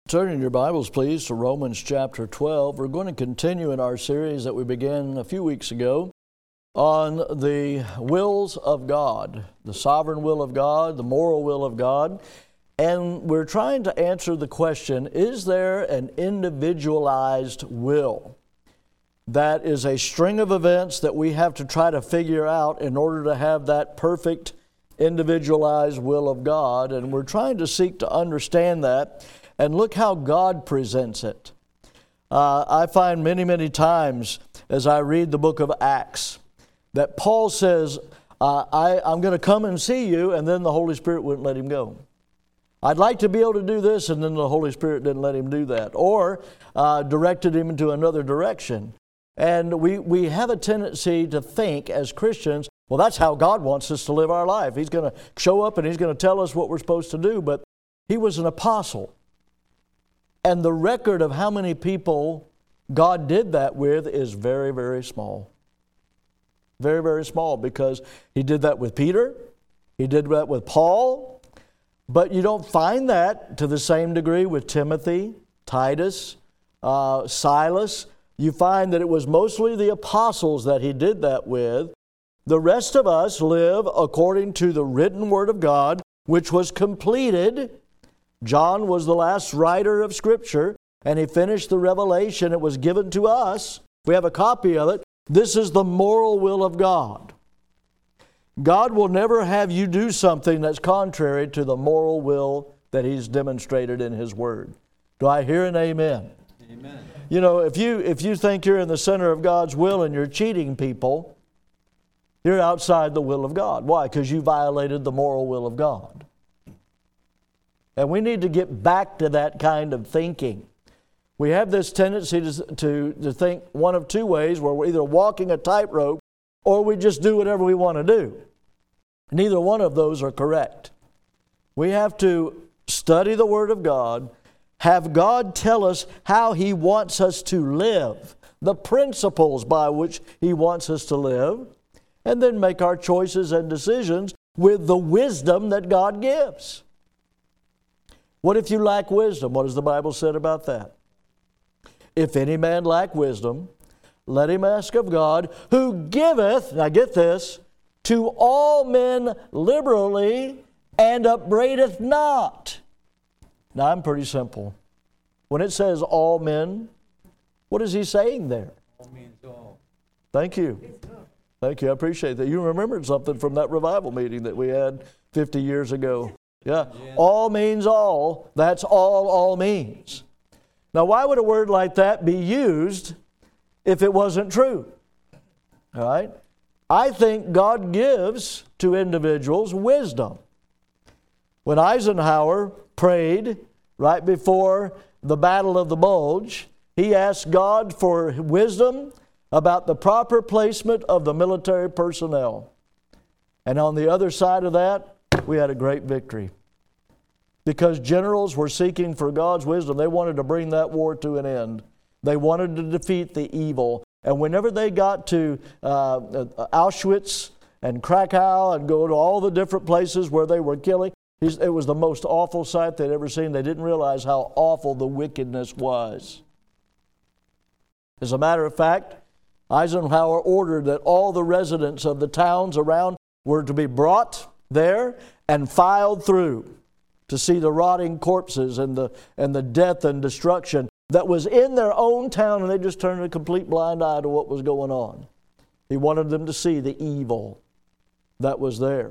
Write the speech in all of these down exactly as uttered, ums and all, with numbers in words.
Turn in your Bibles, please, to Romans chapter twelve. We're going to continue in our series that we began a few weeks ago on the wills of God, the sovereign will of God, the moral will of God. And we're trying to answer the question, is there an individualized will? That is a string of events that we have to try to figure out in order to have that perfect individualized will of God. And we're trying to seek to understand that. And look how God presents it. Uh, I find many, many times as I read the book of Acts that Paul says, uh, I, I'm going to come and see you, and then the Holy Spirit wouldn't let him go. I'd like to be able to do this, and then the Holy Spirit didn't let him do that. Or uh, directed him into another direction. And we, we have a tendency to think as Christians, well, that's how God wants us to live our life. He's going to show up and He's going to tell us what we're supposed to do. But he was an apostle. And the record of how many people God did that with is very, very small. Very, very small, because He did that with Peter. He did that with Paul. But you don't find that to the same degree with Timothy, Titus, uh, Silas. You find that it was mostly the apostles that He did that with. The rest of us live according to the written Word of God, which was completed. John was the last writer of Scripture, and he finished the revelation. It was given to us. We have a copy of it. This is the moral will of God. God will never have you do something that's contrary to the moral will that He's demonstrated in His Word. Do I hear an amen? Amen. You know, if you, if you think you're in the center of God's will and you're cheating people, you're outside the will of God. Why? Because you violated the moral will of God. And we need to get back to that kind of thinking. We have this tendency to, to, to think one of two ways, where we're either walking a tightrope or we just do whatever we want to do. Neither one of those are correct. We have to study the Word of God, have God tell us how He wants us to live, the principles by which He wants us to live, and then make our choices and decisions with the wisdom that God gives. What if you lack wisdom? What has the Bible said about that? If any man lack wisdom, let him ask of God, who giveth, now get this, to all men liberally and upbraideth not. Now I'm pretty simple. When it says all men, what is He saying there? All means all. Thank you. Thank you. I appreciate that. You remembered something from that revival meeting that we had fifty years ago. Yeah. Yeah. All means all. That's all all means. Now, why would a word like that be used if it wasn't true? All right? I think God gives to individuals wisdom. When Eisenhower prayed right before the Battle of the Bulge, he asked God for wisdom about the proper placement of the military personnel. And on the other side of that, we had a great victory. Because generals were seeking for God's wisdom. They wanted to bring that war to an end. They wanted to defeat the evil. And whenever they got to uh, Auschwitz and Krakow and go to all the different places where they were killing, it was the most awful sight they'd ever seen. They didn't realize how awful the wickedness was. As a matter of fact, Eisenhower ordered that all the residents of the towns around were to be brought there and filed through to see the rotting corpses and the and the death and destruction that was in their own town, and they just turned a complete blind eye to what was going on. He wanted them to see the evil that was there.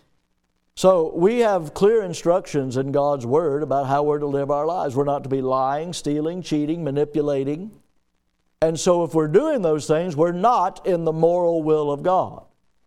So we have clear instructions in God's Word about how we're to live our lives. We're not to be lying, stealing, cheating, manipulating. And so if we're doing those things, we're not in the moral will of God.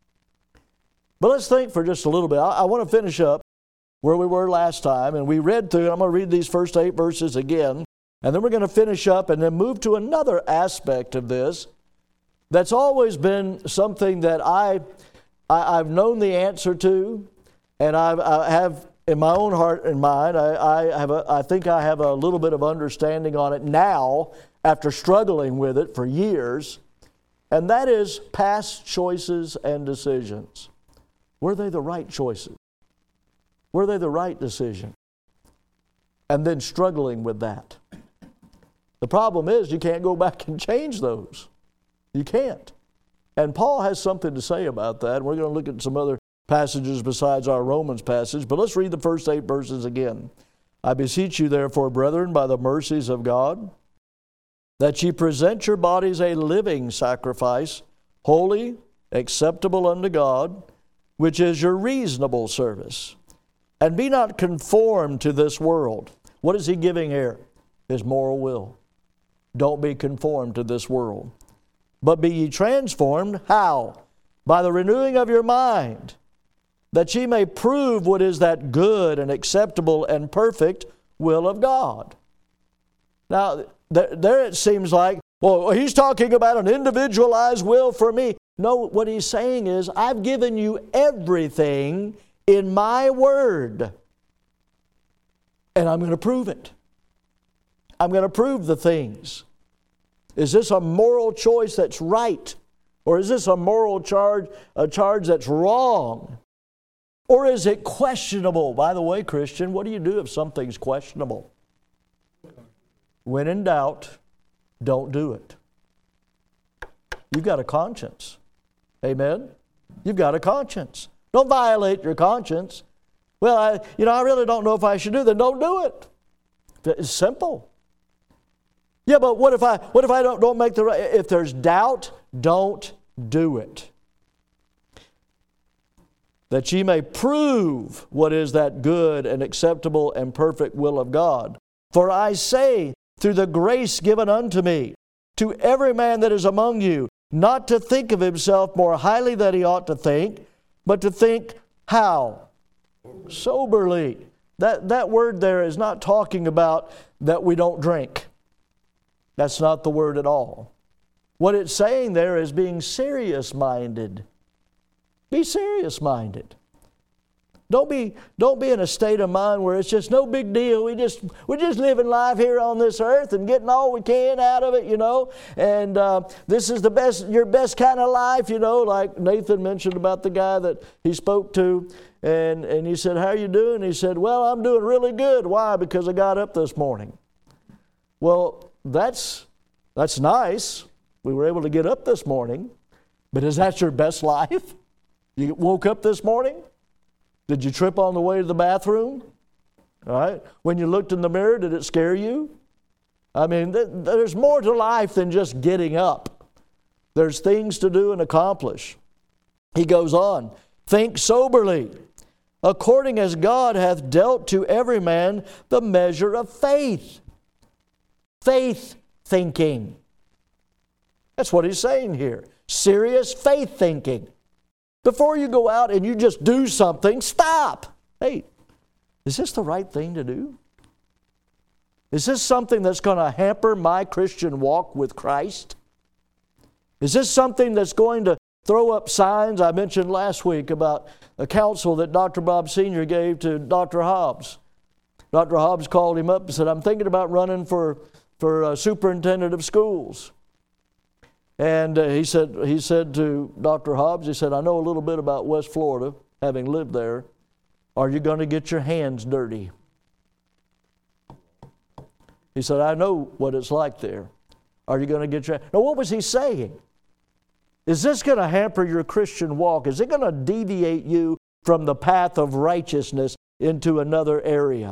But let's think for just a little bit. I, I want to finish up where we were last time, and we read through, I'm going to read these first eight verses again, and then we're going to finish up and then move to another aspect of this that's always been something that I, I, I've known the answer to, and I've, I have in my own heart and mind, I, I, have a, I think I have a little bit of understanding on it now after struggling with it for years, and that is past choices and decisions. Were they the right choices? Were they the right decision? and then struggling with that. The problem is you can't go back and change those. You can't. And Paul has something to say about that. We're going to look at some other passages besides our Romans passage, but let's read the first eight verses again. I beseech you, therefore, brethren, by the mercies of God, that ye present your bodies a living sacrifice, holy, acceptable unto God, which is your reasonable service. And be not conformed to this world. What is he giving here? His moral will. Don't be conformed to this world. But be ye transformed, how? By the renewing of your mind, that ye may prove what is that good and acceptable and perfect will of God. Now, there, there it seems like, well, he's talking about an individualized will for me. No, what he's saying is, I've given you everything in my word, and I'm going to prove it. I'm going to prove the things. Is this a moral choice that's right? Or is this a moral charge, a charge that's wrong? Or is it questionable? By the way, Christian, what do you do if something's questionable? When in doubt, don't do it. You've got a conscience. Amen? You've got a conscience. Don't violate your conscience. Well, I, you know, I really don't know if I should do that. Don't do it. It's simple. Yeah, but what if I what if I don't, don't make the right? If there's doubt, don't do it. That ye may prove what is that good and acceptable and perfect will of God. For I say, through the grace given unto me, to every man that is among you, not to think of himself more highly than he ought to think, but to think how? Soberly. That, that word there is not talking about that we don't drink. That's not the word at all. What it's saying there is being serious-minded. Be serious-minded. Don't be, don't be in a state of mind where it's just no big deal. We just, we're just living life here on this earth and getting all we can out of it, you know. And uh, this is the best, your best kind of life, you know, like Nathan mentioned about the guy that he spoke to. And, and he said, how are you doing? He said, well, I'm doing really good. Why? Because I got up this morning. Well, that's, that's nice. We were able to get up this morning. But is that your best life? You woke up this morning? Did you trip on the way to the bathroom? All right. When you looked in the mirror, did it scare you? I mean, th- there's more to life than just getting up. There's things to do and accomplish. He goes on, think soberly, according as God hath dealt to every man the measure of faith. Faith thinking. That's what he's saying here. Serious faith thinking. Before you go out and you just do something, stop. Hey, is this the right thing to do? Is this something that's going to hamper my Christian walk with Christ? Is this something that's going to throw up signs? I mentioned last week about a counsel that Doctor Bob Senior gave to Doctor Hobbs. Doctor Hobbs called him up and said, I'm thinking about running for, for uh, superintendent of schools. And uh, he said he said to Doctor Hobbs, he said, I know a little bit about West Florida, having lived there. Are you going to get your hands dirty? He said, I know what it's like there. Are you going to get your... Now, what was he saying? Is this going to hamper your Christian walk? Is it going to deviate you from the path of righteousness into another area?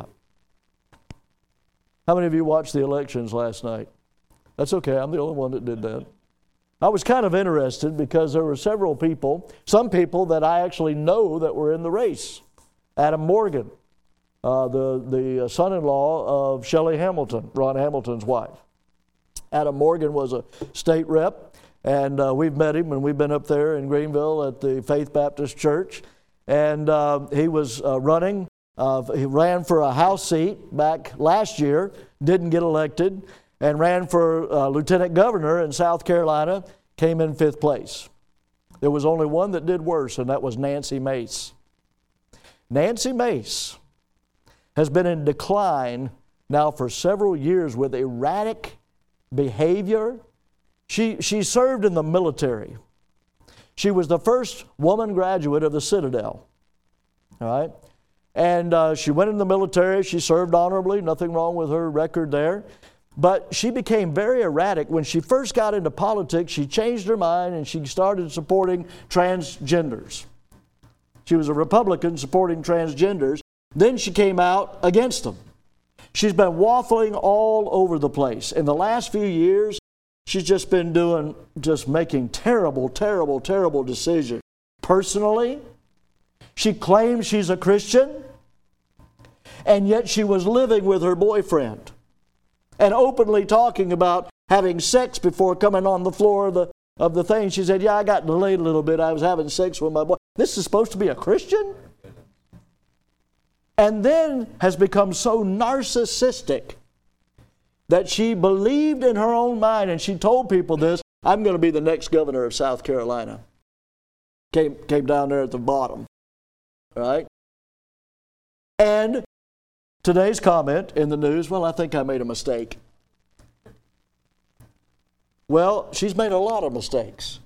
How many of you watched the elections last night? That's okay, I'm the only one that did that. I was kind of interested because there were several people, some people that I actually know that were in the race. Adam Morgan, uh, the, the son-in-law of Shelley Hamilton, Ron Hamilton's wife. Adam Morgan was a state rep, and uh, we've met him, and we've been up there in Greenville at the Faith Baptist Church. And uh, he was uh, running. Uh, he ran for a House seat back last year, didn't get elected, and ran for uh, lieutenant governor in South Carolina, came in fifth place. There was only one that did worse, and that was Nancy Mace. Nancy Mace has been in decline now for several years with erratic behavior. She, she served in the military. She was the first woman graduate of the Citadel. All right? And uh, she went in the military. She served honorably. Nothing wrong with her record there. But she became very erratic. When she first got into politics, she changed her mind and she started supporting transgenders. She was a Republican supporting transgenders. Then she came out against them. She's been waffling all over the place. In the last few years, she's just been doing, just making terrible, terrible, terrible decisions. Personally, she claims she's a Christian, and yet she was living with her boyfriend and openly talking about having sex before coming on the floor of the, of the thing. She said, yeah, I got delayed a little bit. I was having sex with my boy. This is supposed to be a Christian? And then has become so narcissistic that she believed in her own mind, and she told people this, I'm going to be the next governor of South Carolina. Came, came down there at the bottom. Right? And today's comment in the news, well, I think I made a mistake. Well, she's made a lot of mistakes.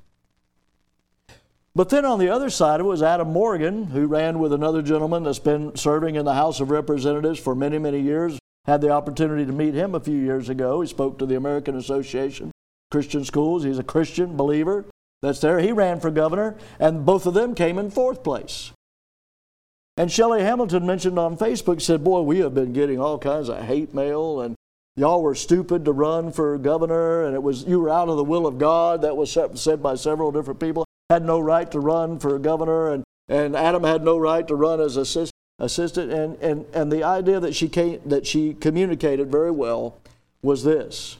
But then on the other side of it was Adam Morgan, who ran with another gentleman that's been serving in the House of Representatives for many, many years. Had the opportunity to meet him a few years ago. He spoke to the American Association of Christian Schools. He's a Christian believer that's there. He ran for governor, and both of them came in fourth place. And Shelley Hamilton mentioned on Facebook, said, boy, we have been getting all kinds of hate mail, and y'all were stupid to run for governor, and it was you were out of the will of God. That was said by several different people. Had no right to run for governor, and, and Adam had no right to run as assist, assistant. And, and, and the idea that she came, that she communicated very well was this.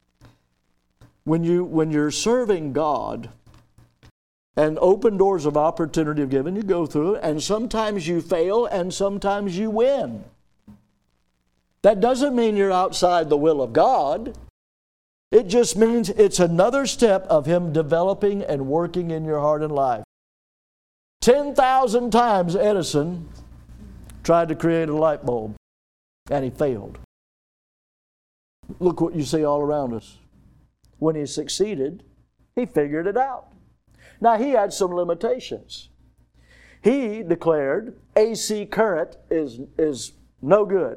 When, you, when you're serving God, and open doors of opportunity are given, you go through it, and sometimes you fail and sometimes you win. That doesn't mean you're outside the will of God. It just means it's another step of Him developing and working in your heart and life. ten thousand times Edison tried to create a light bulb, and he failed. Look what you see all around us. When he succeeded, he figured it out. Now, he had some limitations. He declared A C current is, is no good.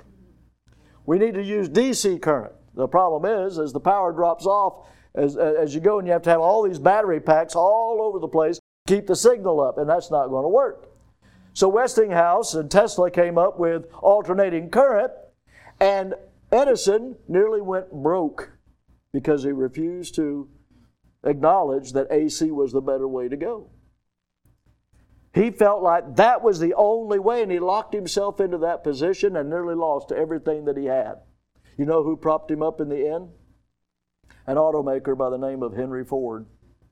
We need to use D C current. The problem is, as the power drops off, as, as you go and you have to have all these battery packs all over the place, keep the signal up, and that's not going to work. So Westinghouse and Tesla came up with alternating current, and Edison nearly went broke because he refused to acknowledge that A C was the better way to go. He felt like that was the only way, and he locked himself into that position and nearly lost everything that he had. You know who propped him up in the end? An automaker by the name of Henry Ford.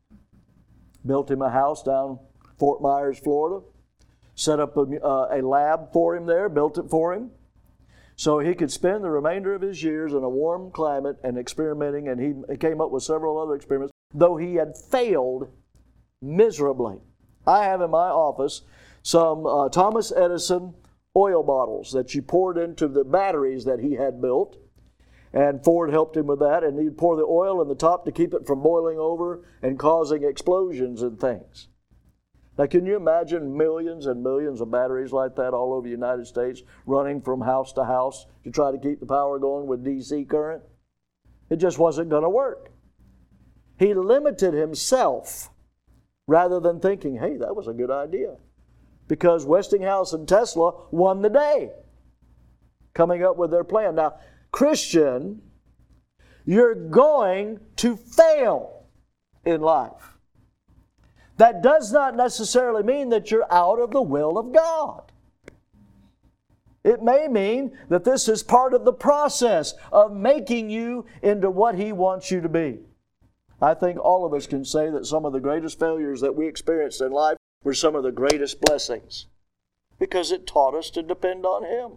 Built him a house down Fort Myers, Florida. Set up a, uh, a lab for him there, built it for him, so he could spend the remainder of his years in a warm climate and experimenting, and he came up with several other experiments, though he had failed miserably. I have in my office some uh, Thomas Edison oil bottles that you poured into the batteries that he had built, and Ford helped him with that, and he'd pour the oil in the top to keep it from boiling over and causing explosions and things. Now, can you imagine millions and millions of batteries like that all over the United States running from house to house to try to keep the power going with D C current? It just wasn't going to work. He limited himself rather than thinking, hey, that was a good idea. Because Westinghouse and Tesla won the day coming up with their plan. Now, Christian, you're going to fail in life. That does not necessarily mean that you're out of the will of God. It may mean that this is part of the process of making you into what He wants you to be. I think all of us can say that some of the greatest failures that we experienced in life were some of the greatest blessings, because it taught us to depend on Him.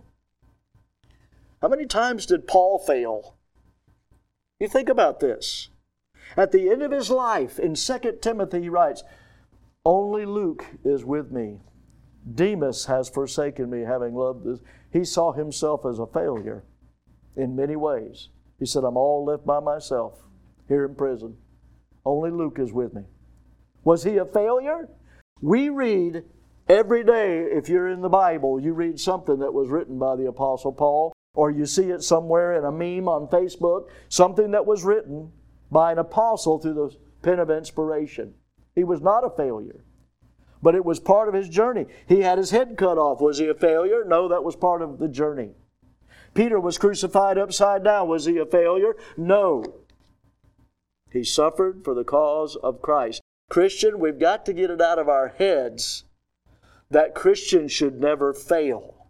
How many times did Paul fail? You think about this. At the end of his life, in Second Timothy, he writes, only Luke is with me. Demas has forsaken me, having loved this. He saw himself as a failure in many ways. He said, I'm all left by myself here in prison. Only Luke is with me. Was he a failure? We read Every day, if you're in the Bible, you read something that was written by the Apostle Paul, or you see it somewhere in a meme on Facebook, something that was written by an apostle through the pen of inspiration. He was not a failure, but it was part of his journey. He had his head cut off. Was he a failure? No, that was part of the journey. Peter was crucified upside down. Was he a failure? No. He suffered for the cause of Christ. Christian, we've got to get it out of our heads that Christians should never fail.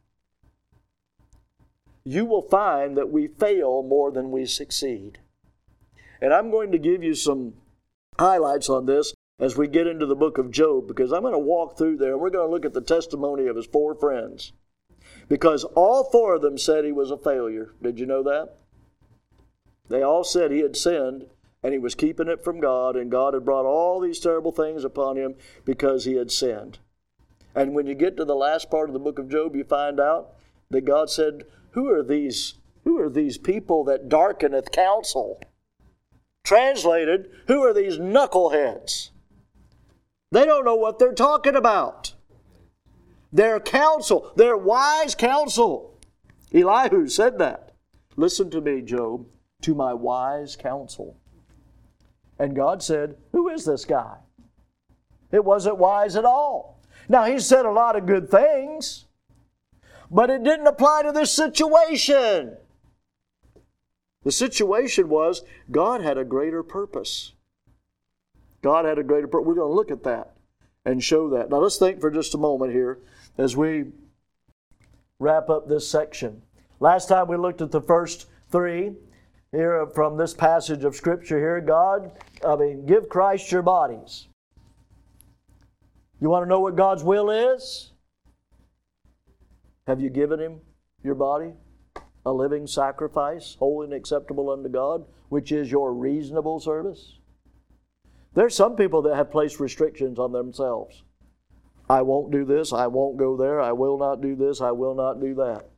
You will find that we fail more than we succeed. And I'm going to give you some highlights on this as we get into the book of Job, because I'm going to walk through there and we're going to look at the testimony of his four friends. Because all four of them said he was a failure. Did you know that? They all said he had sinned and he was keeping it from God, and God had brought all these terrible things upon him because he had sinned. And when you get to the last part of the book of Job, you find out that God said, Who are these, who are these people that darkeneth counsel? Translated, who are these knuckleheads? They don't know what they're talking about. Their counsel, their wise counsel. Elihu said that. Listen to me, Job, to my wise counsel. And God said, who is this guy? It wasn't wise at all. Now, he said a lot of good things, but it didn't apply to this situation. The situation was God had a greater purpose. God had a greater purpose. We're going to look at that and show that. Now, let's think for just a moment here as we wrap up this section. Last time we looked at the first three here from this passage of Scripture here. God, I mean, give Christ your bodies. You want to know what God's will is? Have you given Him your body? A living sacrifice, holy and acceptable unto God, which is your reasonable service? There's some people that have placed restrictions on themselves. I won't do this, I won't go there, I will not do this, I will not do that.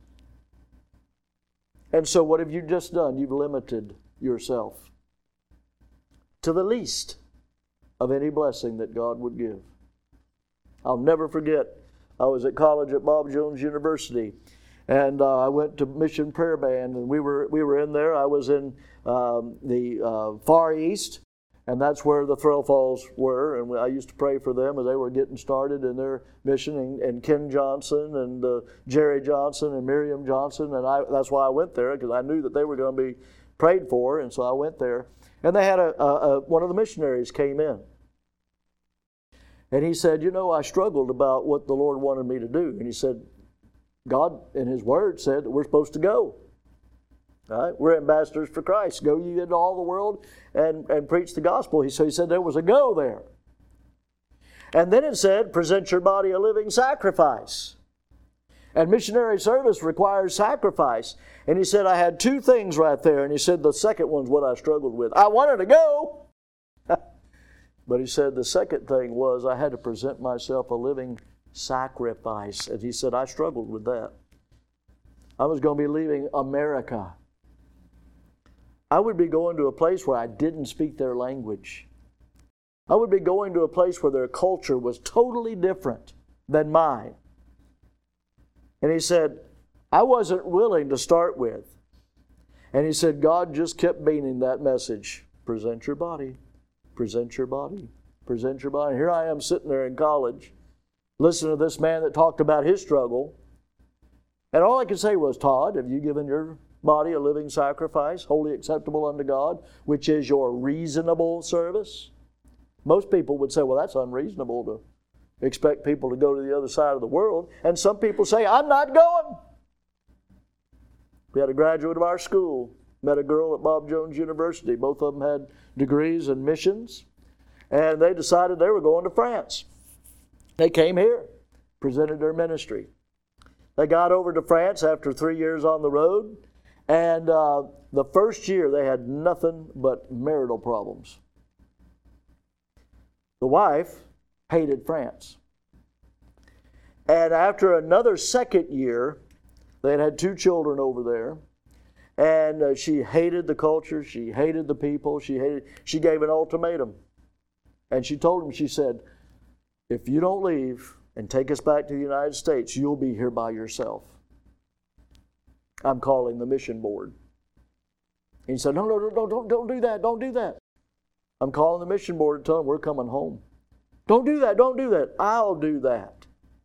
And so what have you just done? You've limited yourself to the least of any blessing that God would give. I'll never forget, I was at college at Bob Jones University, and uh, I went to Mission Prayer Band, and we were we were in there. I was in um, the uh, Far East, and that's where the Threll Falls were, and I used to pray for them as they were getting started in their mission, and, and Ken Johnson, and uh, Jerry Johnson, and Miriam Johnson, and I, that's why I went there, because I knew that they were going to be prayed for, and so I went there. And they had a, a, a one of the missionaries came in. And he said, you know, I struggled about what the Lord wanted me to do. And he said, God in His Word said that we're supposed to go. All right? We're ambassadors for Christ. Go ye into all the world and, and preach the gospel. He, so he said there was a go there. And then it said, present your body a living sacrifice. And missionary service requires sacrifice. And he said, I had two things right there. And he said, the second one's what I struggled with. I wanted to go. But he said the second thing was I had to present myself a living sacrifice. And he said, I struggled with that. I was going to be leaving America. I would be going to a place where I didn't speak their language. I would be going to a place where their culture was totally different than mine. And he said, I wasn't willing to start with. And he said, God just kept beating that message. Present your body. Present your body. Present your body. Here I am sitting there in college, listening to this man that talked about his struggle. And all I could say was, Todd, have you given your body a living sacrifice, wholly acceptable unto God, which is your reasonable service? Most people would say, well, that's unreasonable to expect people to go to the other side of the world. And some people say, I'm not going. We had a graduate of our school, met a girl at Bob Jones University. Both of them had degrees in missions, and they decided they were going to France. They came here, presented their ministry. They got over to France after three years on the road, and uh, the first year they had nothing but marital problems. The wife hated France. And after another second year, they had had two children over there. And uh, she hated the culture. She hated the people. She hated. She gave an ultimatum. And she told him, she said, if you don't leave, and take us back to the United States, you'll be here by yourself. I'm calling the mission board. And he said, no, no, no, no, don't, don't do that, don't do that. I'm calling the mission board and telling them we're coming home. Don't do that, don't do that. I'll do that.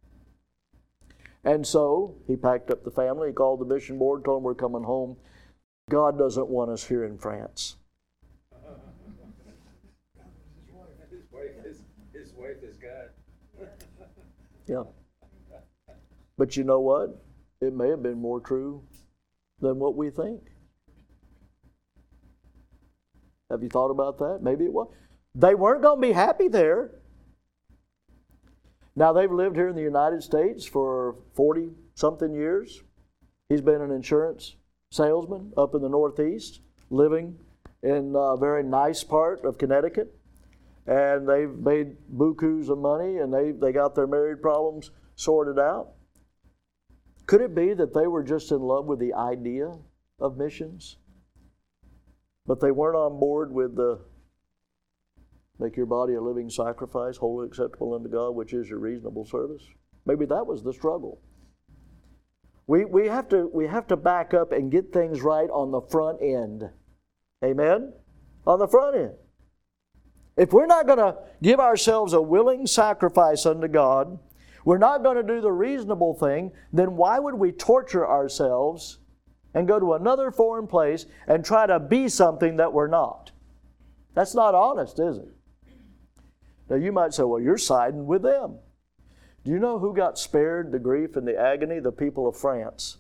And so he packed up the family, he called the mission board, told them we're coming home. God doesn't want us here in France. His wife is, his wife is God. Yeah. But you know what? It may have been more true than what we think. Have you thought about that? Maybe it was. They weren't going to be happy there. Now, they've lived here in the United States for forty-something years. He's been an insurance salesman up in the Northeast, living in a very nice part of Connecticut. And they've made bukus of money, and they, they got their married problems sorted out. Could it be that they were just in love with the idea of missions? But they weren't on board with the make your body a living sacrifice, wholly acceptable unto God, which is your reasonable service? Maybe that was the struggle. We, we, have to, we have to back up and get things right on the front end. Amen? On the front end. If we're not going to give ourselves a willing sacrifice unto God, we're not going to do the reasonable thing, then why would we torture ourselves and go to another foreign place and try to be something that we're not? That's not honest, is it? Now you might say, well, you're siding with them. Do you know who got spared the grief and the agony? The people of France.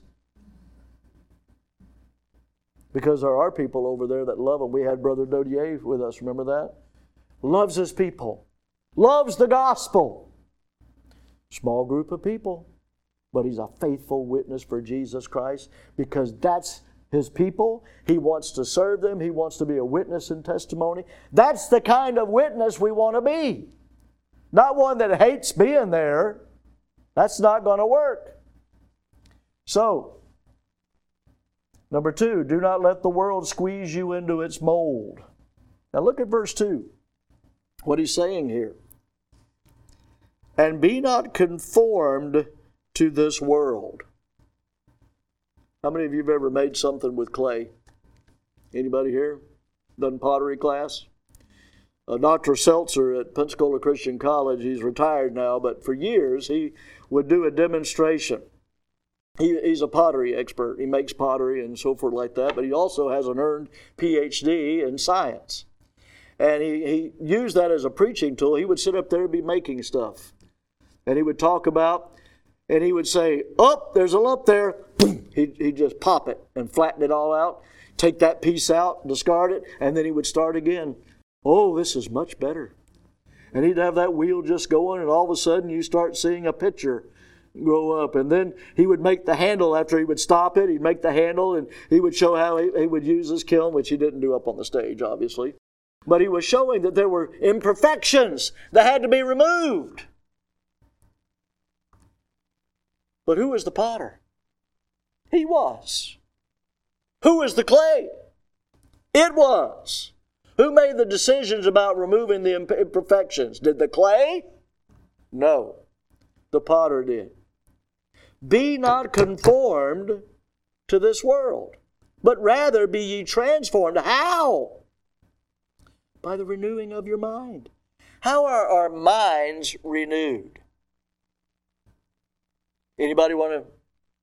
Because there are people over there that love them. We had Brother Dodier with us, remember that? Loves his people. Loves the gospel. Small group of people. But he's a faithful witness for Jesus Christ because that's his people. He wants to serve them. He wants to be a witness and testimony. That's the kind of witness we want to be. Not one that hates being there. That's not going to work. So, number two, do not let the world squeeze you into its mold. Now look at verse two. What he's saying here. And be not conformed to this world. How many of you have ever made something with clay? Anybody here? Done pottery class? Uh, Doctor Seltzer at Pensacola Christian College, he's retired now, but for years he would do a demonstration. He, he's a pottery expert. He makes pottery and so forth like that, but he also has an earned P H D in science. And he, he used that as a preaching tool. He would sit up there and be making stuff. And he would talk about, and he would say, oh, there's a lump there. He'd, he'd just pop it and flatten it all out, take that piece out, discard it, and then he would start again. Oh, this is much better. And he'd have that wheel just going, and all of a sudden you start seeing a picture grow up. And then he would make the handle after he would stop it. He'd make the handle, and he would show how he, he would use his kiln, which he didn't do up on the stage, obviously. But he was showing that there were imperfections that had to be removed. But who was the potter? He was. Who was the clay? It was. Who made the decisions about removing the imperfections? Did the clay? No. The potter did. Be not conformed to this world, but rather be ye transformed. How? By the renewing of your mind. How are our minds renewed? Anybody want to?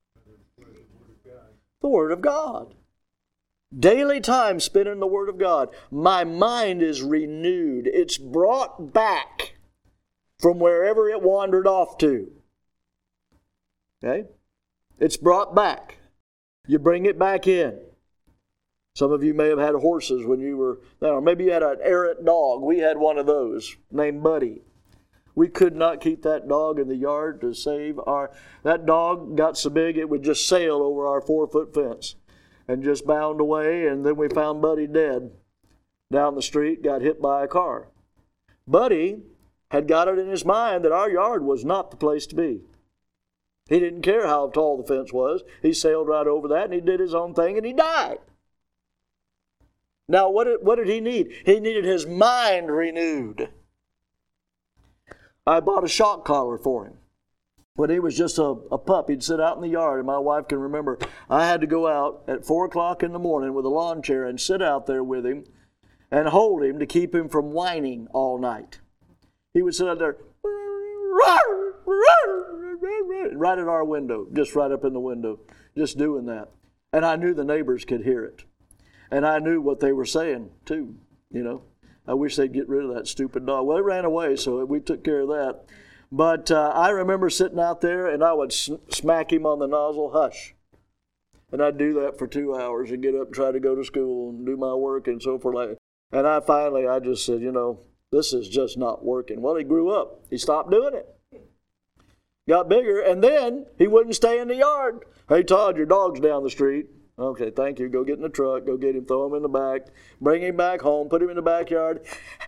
The Word of God. Daily time spent in the Word of God. My mind is renewed. It's brought back from wherever it wandered off to. Okay? It's brought back. You bring it back in. Some of you may have had horses when you were, or maybe you had an errant dog. We had one of those named Buddy. We could not keep that dog in the yard to save our... That dog got so big it would just sail over our four-foot fence and just bound away, and then we found Buddy dead down the street, got hit by a car. Buddy had got it in his mind that our yard was not the place to be. He didn't care how tall the fence was. He sailed right over that, and he did his own thing, and he died. Now, what did, what did he need? He needed his mind renewed. I bought a shock collar for him. When he was just a, a pup, he'd sit out in the yard, and my wife can remember I had to go out at four o'clock in the morning with a lawn chair and sit out there with him and hold him to keep him from whining all night. He would sit out there right at our window, just right up in the window, just doing that. And I knew the neighbors could hear it. And I knew what they were saying, too, you know. I wish they'd get rid of that stupid dog. Well, it ran away, so we took care of that. But uh, I remember sitting out there, and I would sm- smack him on the nozzle, hush. And I'd do that for two hours and get up and try to go to school and do my work and so forth. And I finally, I just said, you know, this is just not working. Well, he grew up. He stopped doing it. Got bigger, and then he wouldn't stay in the yard. Hey, Todd, your dog's down the street. Okay, thank you. Go get in the truck. Go get him, throw him in the back, bring him back home, put him in the backyard.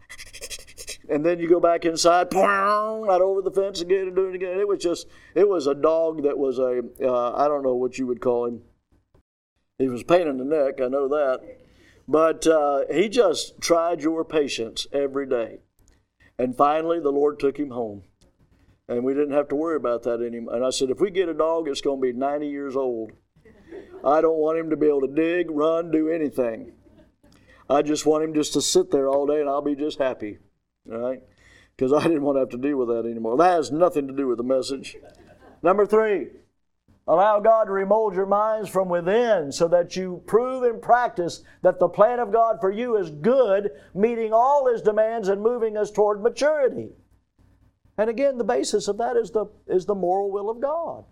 And then you go back inside, right over the fence again and do it again. It was just, it was a dog that was a, uh, I don't know what you would call him. He was a pain in the neck, I know that. But uh, he just tried your patience every day. And finally, the Lord took him home. And we didn't have to worry about that anymore. And I said, if we get a dog, it's going to be ninety years old. I don't want him to be able to dig, run, do anything. I just want him just to sit there all day and I'll be just happy. All right? Because I didn't want to have to deal with that anymore. That has nothing to do with the message. Number three, allow God to remold your minds from within so that you prove in practice that the plan of God for you is good, meeting all His demands and moving us toward maturity. And again, the basis of that is the, is the moral will of God.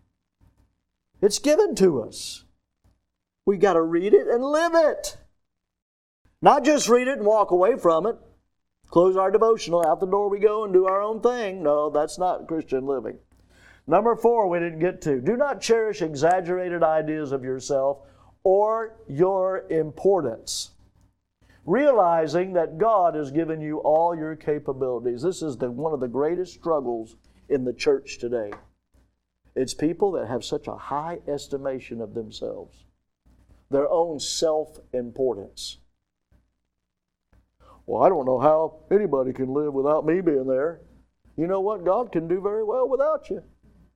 It's given to us. We got to read it and live it. Not just read it and walk away from it. Close our devotional, out the door we go and do our own thing. No, that's not Christian living. Number four, we didn't get to. Do not cherish exaggerated ideas of yourself or your importance. Realizing that God has given you all your capabilities. This is the, one of the greatest struggles in the church today. It's people that have such a high estimation of themselves, their own self-importance. Well, I don't know how anybody can live without me being there. You know what? God can do very well without you.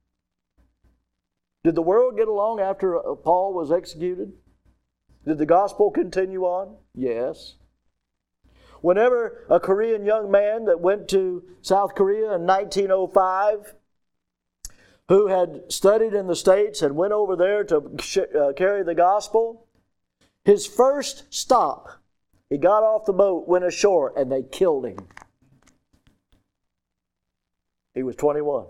Did the world get along after Paul was executed? Did the gospel continue on? Yes. Whenever a Korean young man that went to South Korea in nineteen oh five, who had studied in the States and went over there to uh, carry the gospel, his first stop, he got off the boat, went ashore, and they killed him. He was twenty-one.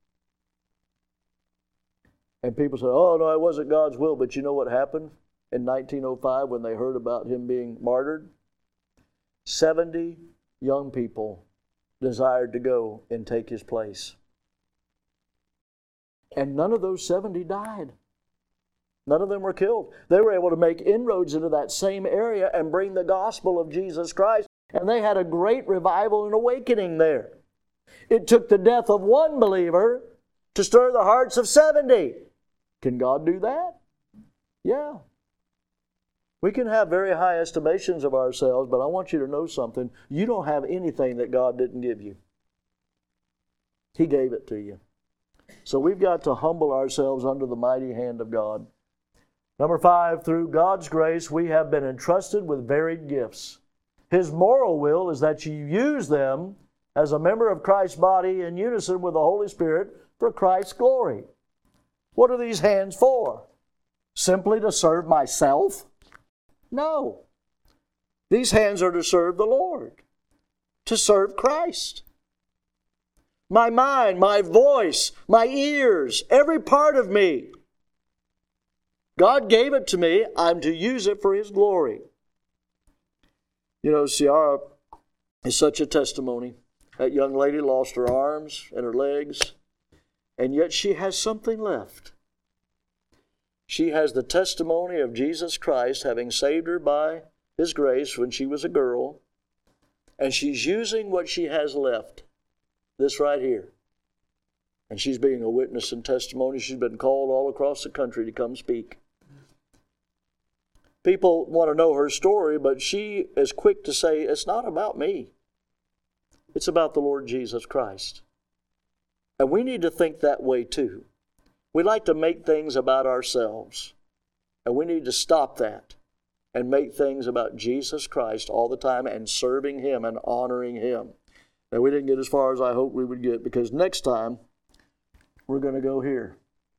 And people said, oh, no, it wasn't God's will. But you know what happened in nineteen oh five when they heard about him being martyred? seventy young people desired to go and take his place. And none of those seventy died. None of them were killed. They were able to make inroads into that same area and bring the gospel of Jesus Christ. And they had a great revival and awakening there. It took the death of one believer to stir the hearts of seventy. Can God do that? Yeah. We can have very high estimations of ourselves, but I want you to know something. You don't have anything that God didn't give you. He gave it to you. So we've got to humble ourselves under the mighty hand of God. Number five, through God's grace, we have been entrusted with varied gifts. His moral will is that you use them as a member of Christ's body in unison with the Holy Spirit for Christ's glory. What are these hands for? Simply to serve myself? No. These hands are to serve the Lord, to serve Christ. My mind, my voice, my ears, every part of me. God gave it to me. I'm to use it for His glory. You know, Ciara is such a testimony. That young lady lost her arms and her legs, and yet she has something left. She has the testimony of Jesus Christ having saved her by His grace when she was a girl, and she's using what she has left, this right here. And she's being a witness and testimony. She's been called all across the country to come speak. People want to know her story, but she is quick to say, it's not about me. It's about the Lord Jesus Christ. And we need to think that way too. We like to make things about ourselves. And we need to stop that and make things about Jesus Christ all the time and serving Him and honoring Him. Now, we didn't get as far as I hoped we would get, because next time we're going to go here.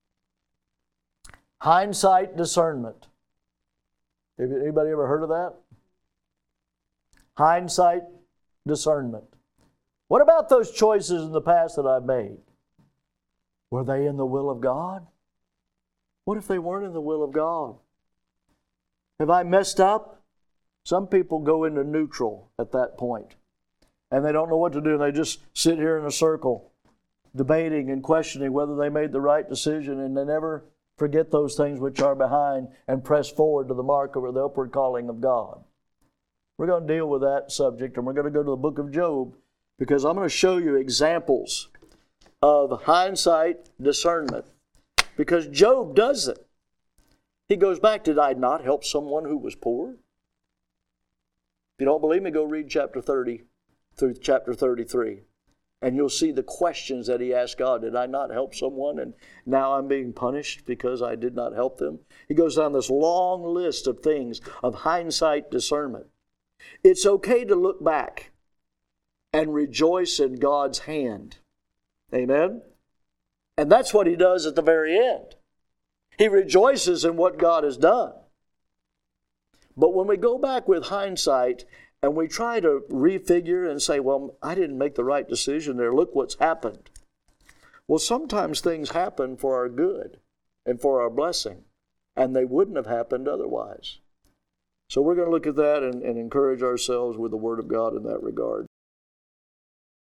Hindsight discernment. Have anybody ever heard of that? Hindsight discernment. What about those choices in the past that I've made? Were they in the will of God? What if they weren't in the will of God? Have I messed up? Some people go into neutral at that point, and they don't know what to do, and they just sit here in a circle, debating and questioning whether they made the right decision, and they never forget those things which are behind and press forward to the mark of the upward calling of God. We're going to deal with that subject, and we're going to go to the book of Job, because I'm going to show you examples of hindsight discernment. Because Job does it. He goes back, did I not help someone who was poor? If you don't believe me, go read chapter thirty through chapter thirty-three. And you'll see the questions that he asked God. Did I not help someone, and now I'm being punished because I did not help them? He goes down this long list of things of hindsight discernment. It's okay to look back and rejoice in God's hand. Amen? And that's what he does at the very end. He rejoices in what God has done. But when we go back with hindsight and we try to refigure and say, well, I didn't make the right decision there. Look what's happened. Well, sometimes things happen for our good and for our blessing, and they wouldn't have happened otherwise. So we're going to look at that and, and encourage ourselves with the Word of God in that regard.